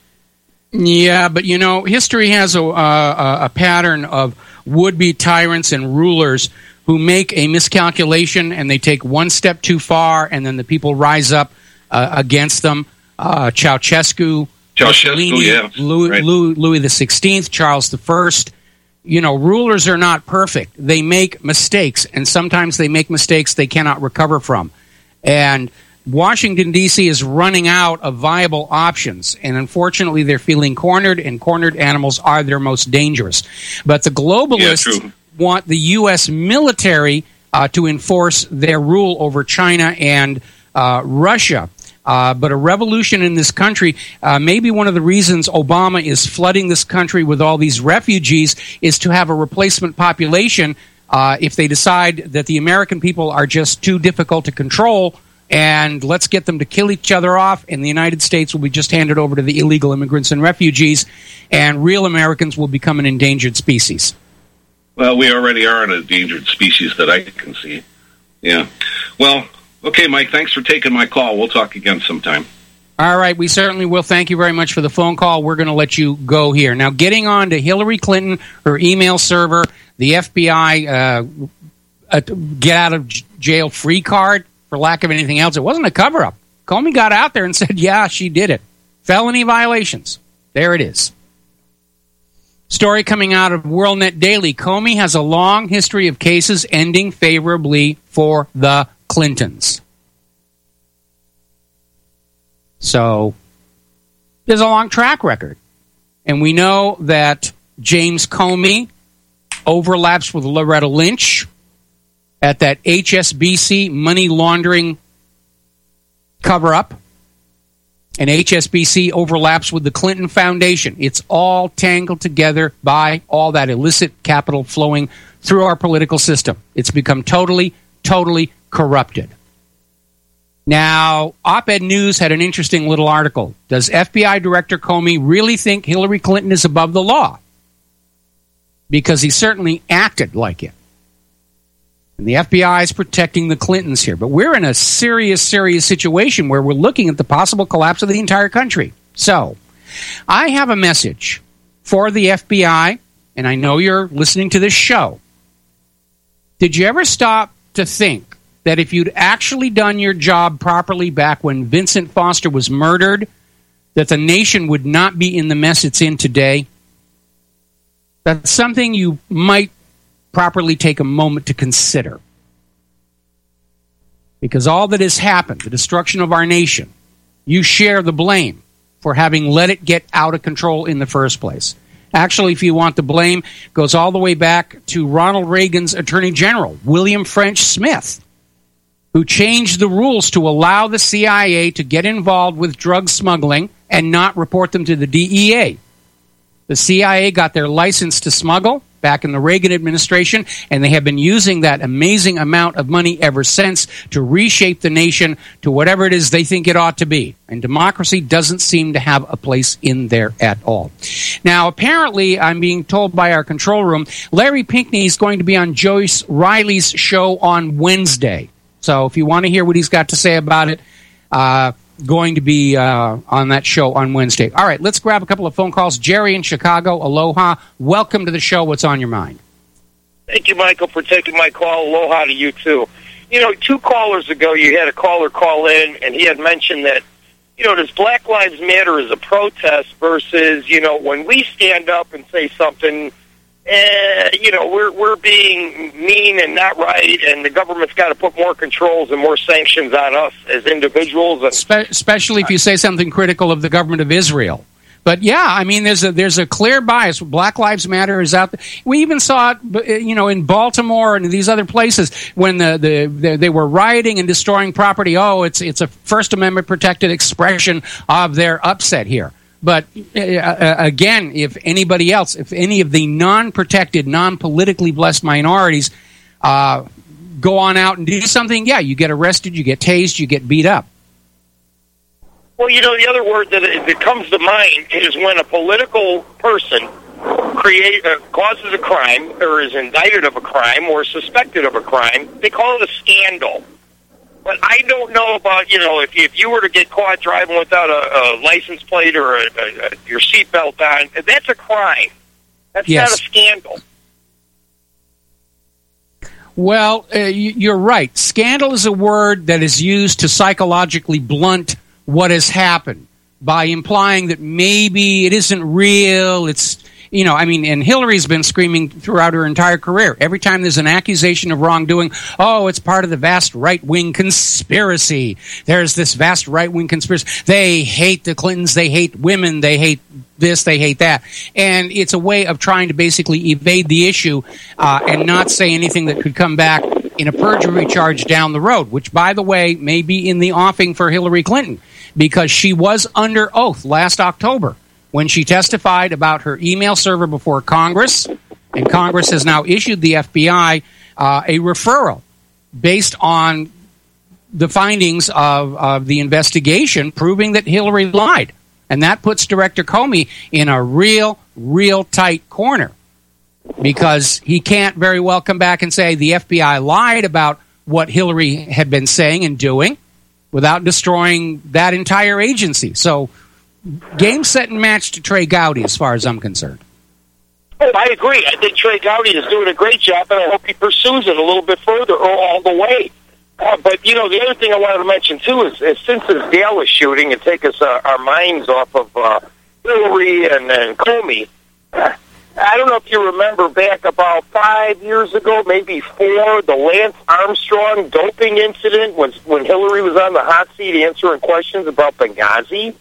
Yeah, but, you know, history has a, uh, a pattern of would-be tyrants and rulers who make a miscalculation and they take one step too far, and then the people rise up uh, against them. Uh, Ceausescu, Ceausescu, Mussolini, yeah, Louis, right. Louis, Louis the Sixteenth, Charles the First. You know, rulers are not perfect. They make mistakes, and sometimes they make mistakes they cannot recover from. And Washington, D C is running out of viable options, and unfortunately they're feeling cornered, and cornered animals are their most dangerous. But the globalists Yeah, want the U S military uh, to enforce their rule over China and uh, Russia. Uh, but a revolution in this country, uh, maybe one of the reasons Obama is flooding this country with all these refugees is to have a replacement population uh, if they decide that the American people are just too difficult to control, and let's get them to kill each other off, and the United States will be just handed over to the illegal immigrants and refugees, and real Americans will become an endangered species. Well, we already are an endangered species that I can see. Yeah. Well, okay, Mike, thanks for taking my call. We'll talk again sometime. All right, we certainly will. Thank you very much for the phone call. We're going to let you go here. Now, getting on to Hillary Clinton, her email server, the F B I uh, a get-out-of-jail-free card, for lack of anything else. It wasn't a cover-up. Comey got out there and said, yeah, she did it. Felony violations. There it is. Story coming out of WorldNet Daily. Comey has a long history of cases ending favorably for the Clintons. So, there's a long track record. And we know that James Comey overlaps with Loretta Lynch at that H S B C money laundering cover-up. And H S B C overlaps with the Clinton Foundation. It's all tangled together by all that illicit capital flowing through our political system. It's become totally, totally corrupted. Now, Op-Ed News had an interesting little article. Does F B I Director Comey really think Hillary Clinton is above the law? Because he certainly acted like it. And the F B I is protecting the Clintons here. But we're in a serious, serious situation where we're looking at the possible collapse of the entire country. So, I have a message for the F B I, and I know you're listening to this show. Did you ever stop to think that if you'd actually done your job properly back when Vincent Foster was murdered, that the nation would not be in the mess it's in today? That's something you might properly take a moment to consider. Because all that has happened, the destruction of our nation, you share the blame for having let it get out of control in the first place. Actually, if you want the blame, it goes all the way back to Ronald Reagan's Attorney General, William French Smith, who changed the rules to allow the C I A to get involved with drug smuggling and not report them to the D E A. The C I A got their license to smuggle back in the Reagan administration, and they have been using that amazing amount of money ever since to reshape the nation to whatever it is they think it ought to be. And democracy doesn't seem to have a place in there at all. Now, apparently, I'm being told by our control room, Larry Pinckney is going to be on Joyce Riley's show on Wednesday. So if you want to hear what he's got to say about it, uh, going to be uh, on that show on Wednesday. All right, let's grab a couple of phone calls. Jerry in Chicago, aloha. Welcome to the show. What's on your mind? Thank you, Michael, for taking my call. Aloha to you, too. you know, two callers ago, you had a caller call in, and he had mentioned that, you know, does Black Lives Matter as a protest versus, you know, when we stand up and say something, eh, you know, we're we're being mean and not right, and the government's got to put more controls and more sanctions on us as individuals. And, Spe- especially if you say something critical of the government of Israel. But yeah, I mean, there's a there's a clear bias. Black Lives Matter is out there. We even saw it, you know, in Baltimore and these other places when the, the, the they were rioting and destroying property. Oh, it's it's a First Amendment protected expression of their upset here. But uh, again, if anybody else, if any of the non-protected, non-politically blessed minorities uh, go on out and do something, yeah, you get arrested, you get tased, you get beat up. Well, you know, the other word that, that comes to mind is when a political person create uh, causes a crime or is indicted of a crime or suspected of a crime, they call it a scandal. But I don't know about, you know, if you, if you were to get caught driving without a, a license plate or a, a, a, your seatbelt on, that's a crime. That's yes. not a scandal. Well, uh, you're right. Scandal is a word that is used to psychologically blunt what has happened by implying that maybe it isn't real. It's, you know, I mean, and Hillary's been screaming throughout her entire career. Every time there's an accusation of wrongdoing, oh, it's part of the vast right-wing conspiracy. There's this vast right-wing conspiracy. They hate the Clintons. They hate women. They hate this. They hate that. And it's a way of trying to basically evade the issue uh, and not say anything that could come back in a perjury charge down the road, which, by the way, may be in the offing for Hillary Clinton, because she was under oath last October when she testified about her email server before Congress, and Congress has now issued the F B I uh, a referral based on the findings of, of the investigation proving that Hillary lied. And that puts Director Comey in a real, real tight corner, because he can't very well come back and say the F B I lied about what Hillary had been saying and doing without destroying that entire agency. So, game, set, and match to Trey Gowdy, as far as I'm concerned. Oh, I agree. I think Trey Gowdy is doing a great job, and I hope he pursues it a little bit further or all the way. Uh, but, you know, the other thing I wanted to mention, too, is, is since this Dallas shooting and take us uh, our minds off of uh, Hillary and, and Comey, uh, I don't know if you remember back about five years ago, maybe four, the Lance Armstrong doping incident when, when Hillary was on the hot seat answering questions about Benghazi.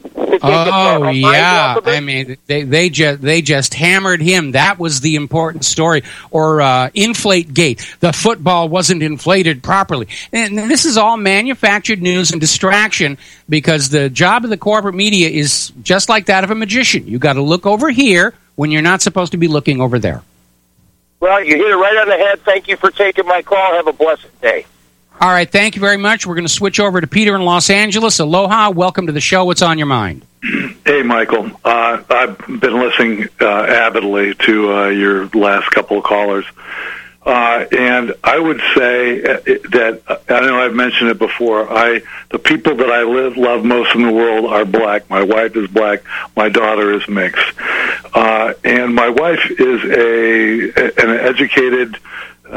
Oh, yeah. I mean, they, they, just, they just hammered him. That was the important story. Or uh, Inflategate. The football wasn't inflated properly. And this is all manufactured news and distraction, because the job of the corporate media is just like that of a magician. You got to look over here when you're not supposed to be looking over there. Well, you hit it right on the head. Thank you for taking my call. Have a blessed day. All right, thank you very much. We're going to switch over to Peter in Los Angeles. Aloha. Welcome to the show. What's on your mind? Hey, Michael. Uh, I've been listening uh, avidly to uh, your last couple of callers. Uh, and I would say that, I know I've mentioned it before, I the people that I live, love most in the world are black. My wife is black. My daughter is mixed. Uh, and my wife is a an educated, uh,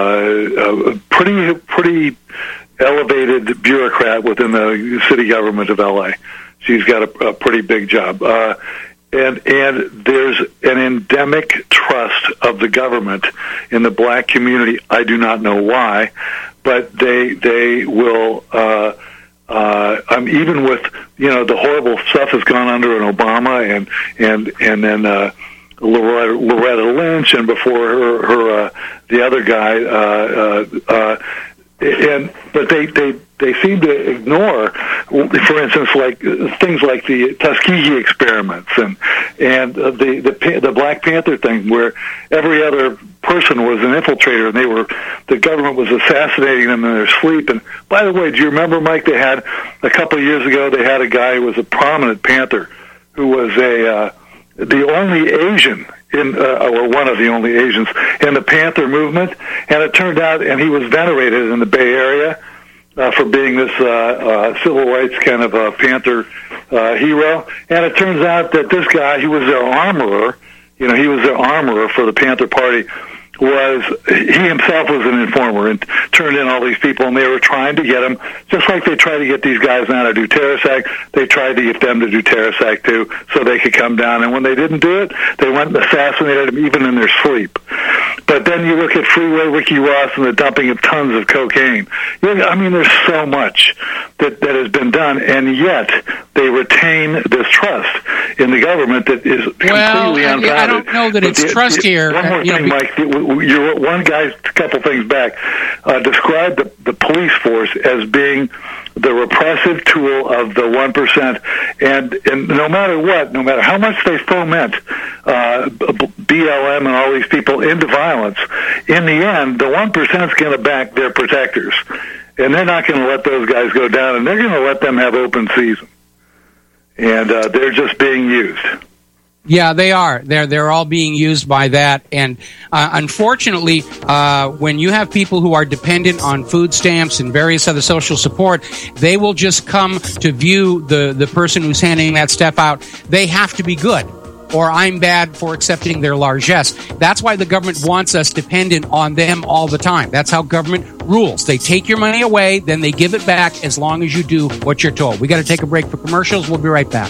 a pretty, pretty elevated bureaucrat within the city government of L A. She's got a, a pretty big job. Uh, And and there's an endemic trust of the government in the black community. I do not know why, but they they will. Uh, uh, I'm even with you know the horrible stuff that's gone under in Obama and and and then uh, Loretta, Loretta Lynch, and before her her uh, the other guy. Uh, uh, uh, and but they they. They seem to ignore, for instance, like things like the Tuskegee experiments and and uh, the the the Black Panther thing, where every other person was an infiltrator, and they were the government was assassinating them in their sleep. And by the way, do you remember, Mike? They had a couple of years ago. They had a guy who was a prominent Panther, who was a uh, the only Asian in, uh, or one of the only Asians in the Panther movement, and it turned out, and he was venerated in the Bay Area. Uh, for being this uh, uh, civil rights kind of uh, Panther uh, hero. And it turns out that this guy, he was their armorer, you know, he was their armorer for the Panther Party, was he himself was an informer and turned in all these people, and they were trying to get him, just like they tried to get these guys now to do Terrorist Act, they tried to get them to do Terrorist Act too, so they could come down. And when they didn't do it, they went and assassinated him even in their sleep. But then you look at Freeway Ricky Ross and the dumping of tons of cocaine. I mean, there's so much that, that has been done, and yet they retain this trust in the government that is completely well, unfounded. I don't know that it's the, trust the, here. One more you thing, know, Mike. You're, one guy, a couple things back, uh, described the, the police force as being the repressive tool of the one percent, and, and no matter what, no matter how much they foment uh, B L M and all these people into violence, in the end, the one percent is going to back their protectors, and they're not going to let those guys go down, and they're going to let them have open season, and uh, they're just being used. Yeah, they are. They're they're all being used by that, and uh, unfortunately, uh, when you have people who are dependent on food stamps and various other social support, they will just come to view the the person who's handing that stuff out. They have to be good, or I'm bad for accepting their largesse. That's why the government wants us dependent on them all the time. That's how government rules. They take your money away, then they give it back as long as you do what you're told. We got to take a break for commercials. We'll be right back.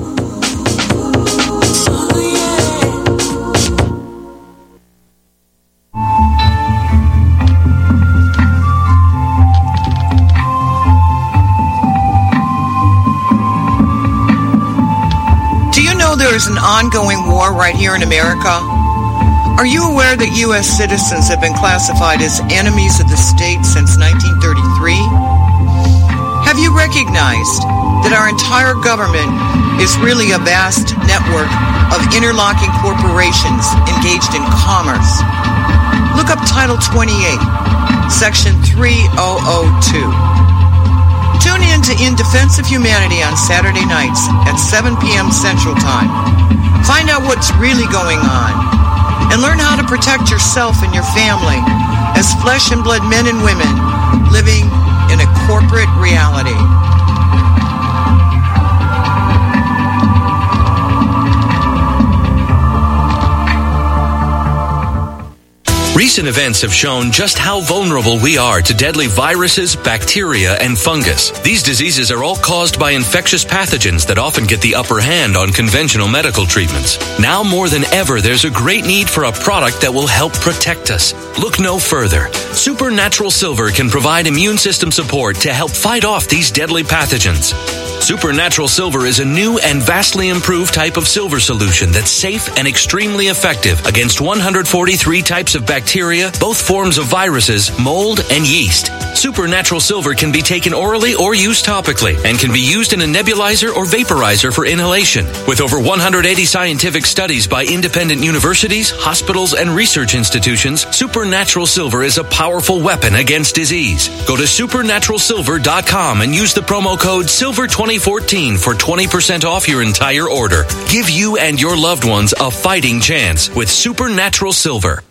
There is an ongoing war right here in America. Are you aware that U S citizens have been classified as enemies of the state since nineteen thirty-three? Have you recognized that our entire government is really a vast network of interlocking corporations engaged in commerce? Look up Title twenty-eight, Section three thousand two. Tune in to In Defense of Humanity on Saturday nights at seven p.m. Central Time. Find out what's really going on and learn how to protect yourself and your family as flesh and blood men and women living in a corporate reality. Recent events have shown just how vulnerable we are to deadly viruses, bacteria, and fungus. These diseases are all caused by infectious pathogens that often get the upper hand on conventional medical treatments. Now more than ever, there's a great need for a product that will help protect us. Look no further. Supernatural Silver can provide immune system support to help fight off these deadly pathogens. Supernatural Silver is a new and vastly improved type of silver solution that's safe and extremely effective against one hundred forty-three types of bacteria, both forms of viruses, mold, and yeast. Supernatural Silver can be taken orally or used topically and can be used in a nebulizer or vaporizer for inhalation. With over one hundred eighty scientific studies by independent universities, hospitals, and research institutions, Supernatural Silver is a powerful weapon against disease. Go to supernatural silver dot com and use the promo code silver twenty fourteen for twenty percent off your entire order. Give you and your loved ones a fighting chance with Supernatural Silver.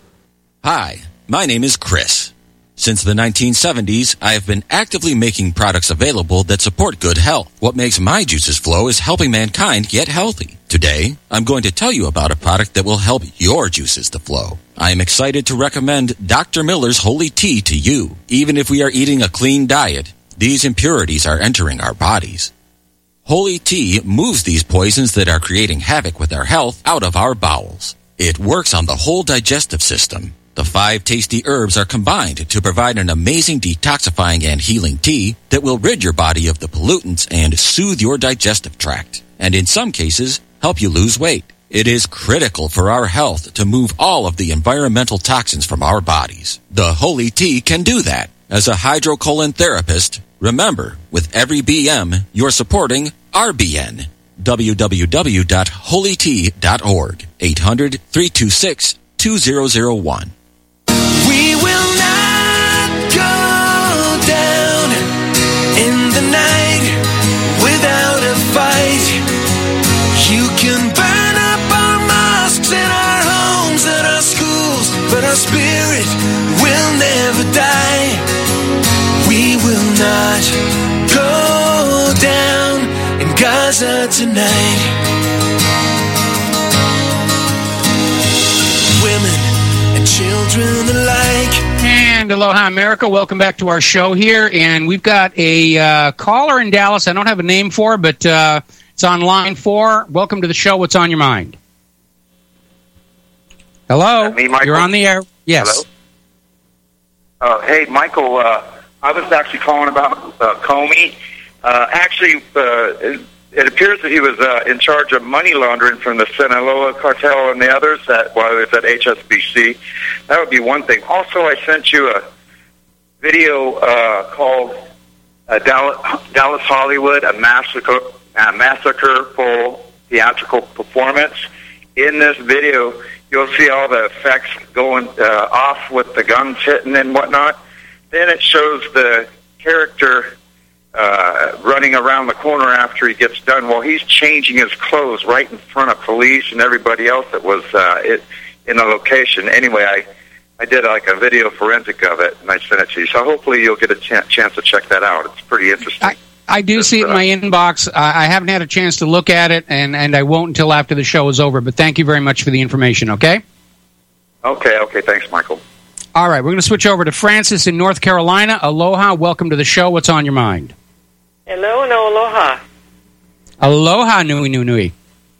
Hi, my name is Chris. Since the nineteen seventies, I have been actively making products available that support good health. What makes my juices flow is helping mankind get healthy. Today, I'm going to tell you about a product that will help your juices to flow. I am excited to recommend Doctor Miller's Holy Tea to you. Even if we are eating a clean diet, these impurities are entering our bodies. Holy Tea moves these poisons that are creating havoc with our health out of our bowels. It works on the whole digestive system. The five tasty herbs are combined to provide an amazing detoxifying and healing tea that will rid your body of the pollutants and soothe your digestive tract, and in some cases, help you lose weight. It is critical for our health to move all of the environmental toxins from our bodies. The Holy Tea can do that. As a hydrocolon therapist, remember, with every B M, you're supporting R B N. w w w dot holy tea dot org. eight hundred, three two six, two zero zero one. We will not go down in the night without a fight. You can burn up our mosques and our homes and our schools, but our spirit will never die. We will not go down in Gaza tonight. Women and children and Aloha America. Welcome back to our show here. And we've got a uh, caller in Dallas I don't have a name for, but uh, it's on line four. Welcome to the show. What's on your mind? Hello? Me, Michael? You're on the air. Yes. Hello? Uh, hey, Michael, uh, I was actually calling about uh, Comey. Uh, actually, uh, it, it appears that he was uh, in charge of money laundering from the Sinaloa cartel and the others that, while he was at H S B C. That would be one thing. Also, I sent you a video uh, called uh, Dallas, Dallas Hollywood, a massacre, a massacreful theatrical performance. In this video, you'll see all the effects going uh, off with the guns hitting and whatnot. Then it shows the character uh, running around the corner after he gets done. Well, he's changing his clothes right in front of police and everybody else that was uh, it, in the location. Anyway, I, I did like a video forensic of it, and I sent it to you. So hopefully you'll get a ch- chance to check that out. It's pretty interesting. I- I do see it in my inbox. I haven't had a chance to look at it, and, and I won't until after the show is over. But thank you very much for the information, okay? Okay, okay. Thanks, Michael. All right, we're going to switch over to Francis in North Carolina. Aloha, welcome to the show. What's on your mind? Hello, no aloha. Aloha, nui, nui, nui.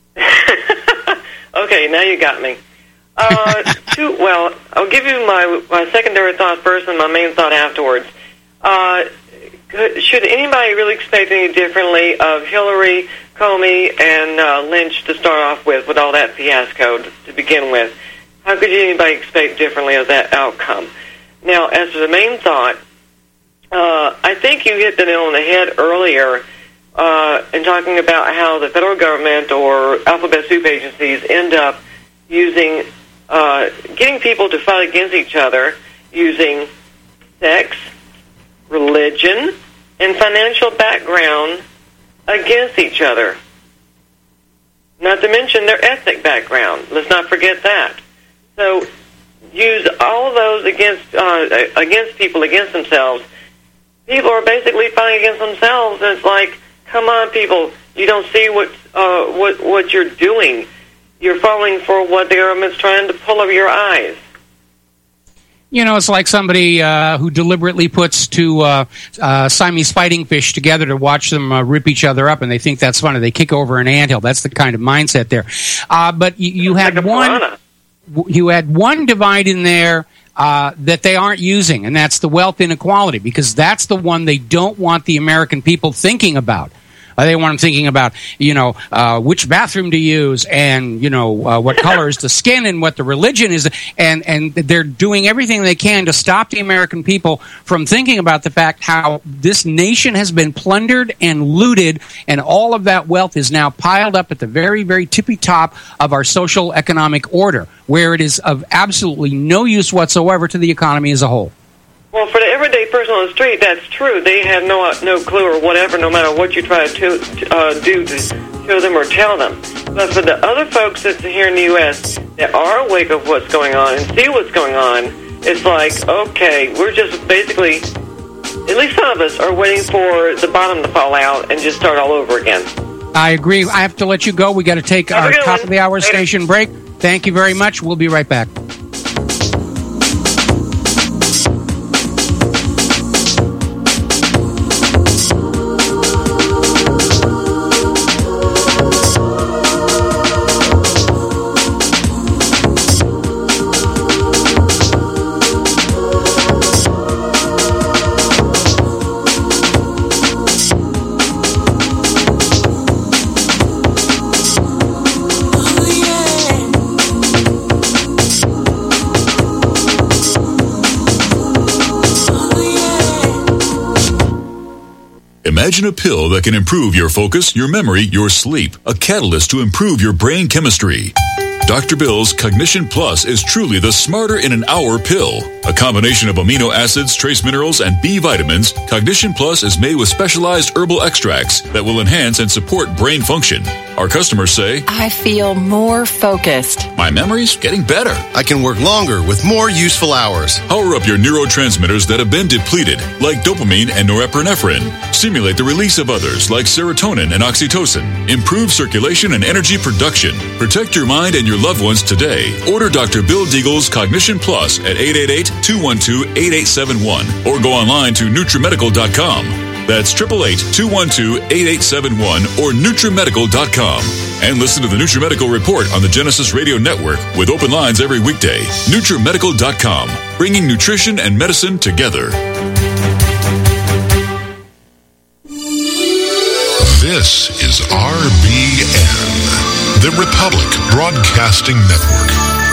Okay, now you got me. Uh, two, well, I'll give you my, my secondary thought first and my main thought afterwards. Uh... Should anybody really expect any differently of Hillary, Comey, and uh, Lynch to start off with, with all that fiasco to begin with? How could anybody expect differently of that outcome? Now, as to the main thought, uh, I think you hit the nail on the head earlier uh, in talking about how the federal government or alphabet soup agencies end up using, uh, getting people to fight against each other using sex, religion, and financial background against each other. Not to mention their ethnic background. Let's not forget that. So use all of those against uh, against people, against themselves. People are basically fighting against themselves, and it's like, come on, people, you don't see what uh, what what you're doing. You're falling for what the government's trying to pull over your eyes. You know, it's like somebody uh, who deliberately puts two uh, uh, Siamese fighting fish together to watch them uh, rip each other up, and they think that's funny. They kick over an anthill. That's the kind of mindset there. Uh, but you, you had like one, you had one divide in there uh, that they aren't using, and that's the wealth inequality, because that's the one they don't want the American people thinking about. Uh, they want them thinking about, you know, uh, which bathroom to use, and, you know, uh, what color is the skin, and what the religion is. And, and they're doing everything they can to stop the American people from thinking about the fact how this nation has been plundered and looted, and all of that wealth is now piled up at the very, very tippy top of our social economic order, where it is of absolutely no use whatsoever to the economy as a whole. Well, for the everyday person on the street, that's true. They have no no clue or whatever, no matter what you try to uh, do to show them or tell them. But for the other folks that's here in the U S that are awake of what's going on and see what's going on, it's like, okay, we're just basically, at least some of us are waiting for the bottom to fall out and just start all over again. I agree. I have to let you go. We got to take our top of the hour station break. Thank you very much. We'll be right back. Imagine a pill that can improve your focus, your memory, your sleep. A catalyst to improve your brain chemistry. Doctor Bill's Cognition Plus is truly the smarter in an hour pill. A combination of amino acids, trace minerals, and B vitamins, Cognition Plus is made with specialized herbal extracts that will enhance and support brain function. Our customers say, I feel more focused. My memory's getting better. I can work longer with more useful hours. Power up your neurotransmitters that have been depleted, like dopamine and norepinephrine. Stimulate the release of others, like serotonin and oxytocin. Improve circulation and energy production. Protect your mind and your your loved ones today. Order Doctor Bill Deagle's Cognition Plus at eight eight eight, two one two, eight eight seven one or go online to NutriMedical dot com. That's eight eight eight, two one two, eight eight seven one or NutriMedical dot com. And listen to the NutriMedical Report on the Genesis Radio Network with open lines every weekday. NutriMedical dot com, bringing nutrition and medicine together. This is R B N, the Republic Broadcasting Network.